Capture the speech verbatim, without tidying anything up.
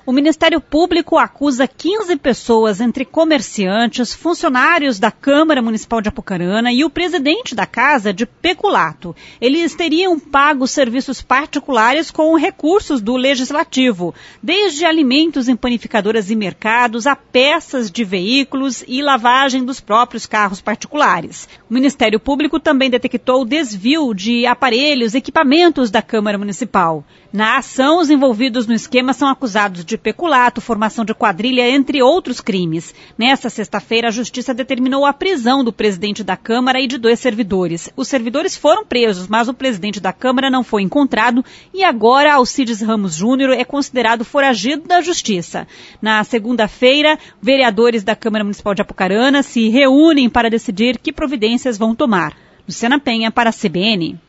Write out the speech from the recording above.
O Ministério Público acusa quinze pessoas, entre comerciantes, funcionários da Câmara Municipal de Apucarana e o presidente da casa, de peculato. Eles teriam pago serviços particulares com recursos do Legislativo, desde alimentos em panificadoras e mercados a peças de veículos e lavagem dos próprios carros particulares. O Ministério Público também detectou o desvio de aparelhos e equipamentos da Câmara Municipal. Na ação, os envolvidos no esquema são acusados de peculato, formação de quadrilha, entre outros crimes. Nesta sexta-feira, a Justiça determinou a prisão do presidente da Câmara e de dois servidores. Os servidores foram presos, mas o presidente da Câmara não foi encontrado e agora Alcides Ramos Júnior é considerado foragido da Justiça. Na segunda-feira, vereadores da Câmara Municipal de Apucarana se reúnem para decidir que providências vão tomar. Luciana Penha, para a C B N.